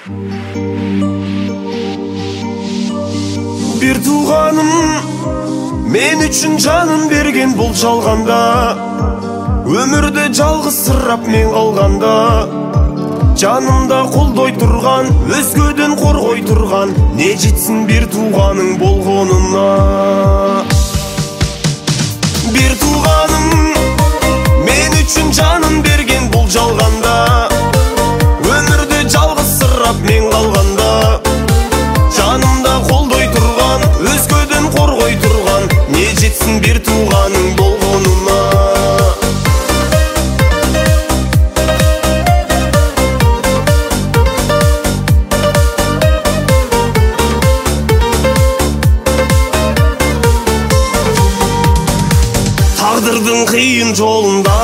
Bir туғаным мен үшін жанын берген бұл жалғанда, өмірді жалғызсырап мен қалғанда, жанымда қолдой тұрған, өзгеден қорғой тұрған, не жетсін бір туғаның болғанына. Bir туғаным мен үшін жанын берген бұл жалғанда, өмірді жалғызсырап мен қалғанда, жанымда қолдой тұрған, өзгеден қорғой тұрған, не жетсін бір туғаның болғанына. Тағдырдың қиын жолында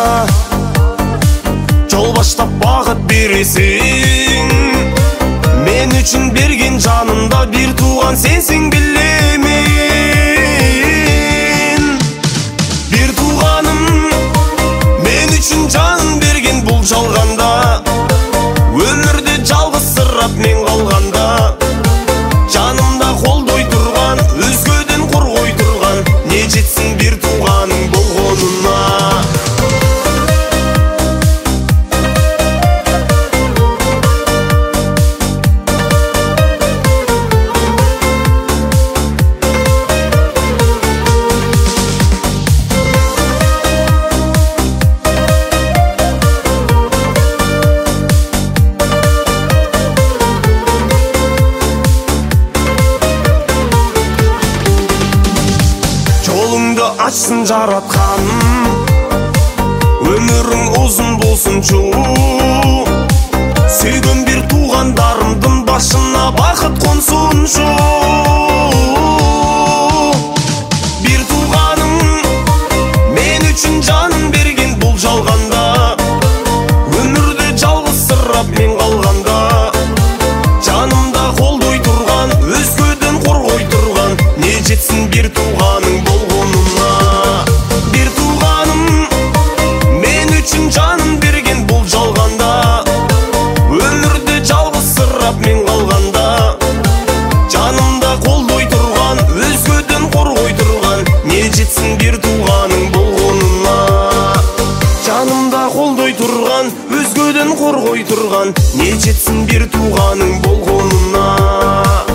жол баштап бағыт бересің, мен үшін берген жанымда бір туған сенсің білемін. Bir туғаным мен үшін жанын берген бұл жалғанда, өмірді жалғызсырап мен қалғанда, жанымда қолдой тұрған, өзгеден қорғой тұрған, не жетсін бір туғаның болғанына. Жолыңды ашсын жаратқан, өмірің ұзын болсыншы, сүйген бір туғандарымдың башына бақыт қонсыншы. Bir туғаным мен үшін жанын берген бұл жалғанда, өмірді жалғызсырап мен қалғанда, жанымда қолдой тұрған, өзгеден қорғой тұрған, не жетсін бір туғаның болғанына. Bir туғаным мен үшін жанын берген бұл жалғанда, өмірді жалғызсырап мен қалғанда, жанымда қолдой тұрған, өзгеден қорғой тұрған, не жетсін бір туғаның болғанына. Жанымда қолдой тұрған, өзгеден қорғой тұрған, не жетсін бір туғаның болғанына.